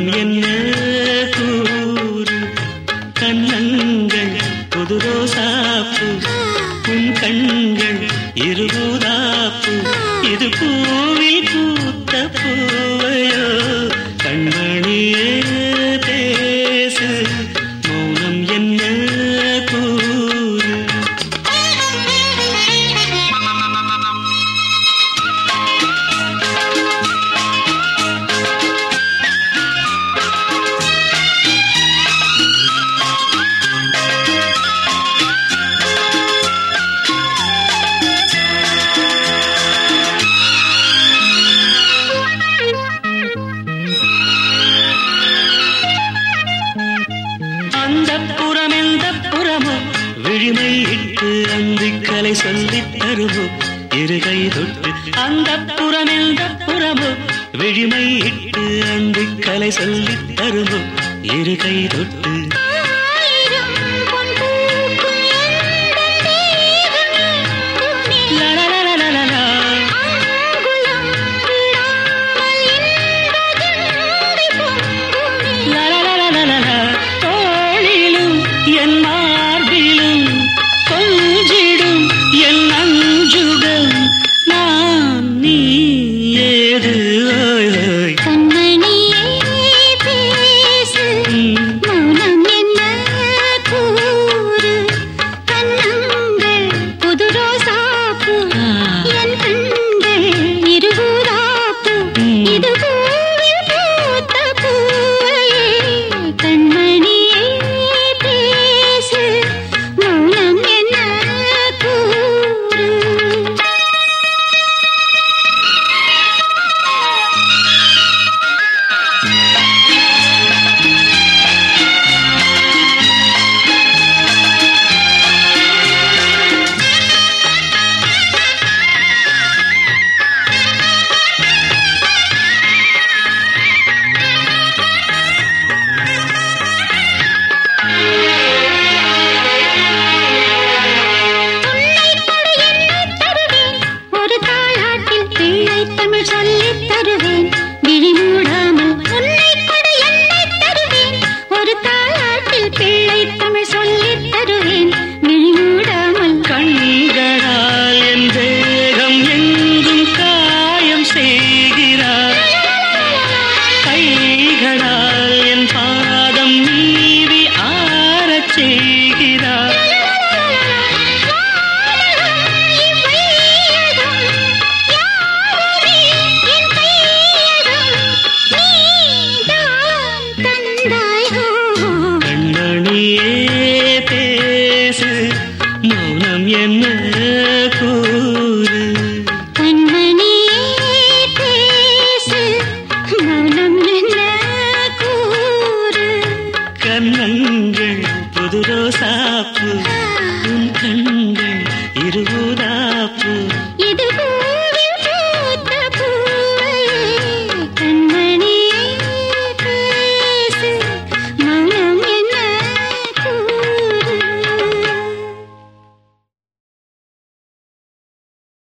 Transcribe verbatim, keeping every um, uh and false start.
மௌனம் என்ன கூறு கண்ணங்கள் புது ரோசாப்பு உன் கண்கள் இருபூதாப்பு இது பூவில் பூத்த பூவையோ கண்மணியே பேசு மௌனம் என்ன கூறு விழிமை இட்டு அந்திக்கலை சொல்லித் தருமோ இருகை தொட்டு அந்த புறம் எந்த புறமோ விழிமை இட்டு அந்திக்கலை சொல்லித் தருமோ இருகை தொட்டு மௌனம் என்ன கூறு கண்மணியே பேசு மௌனம் என்ன கூறு கண்ணங்கள் புது ரோசாப்பு உன் கண்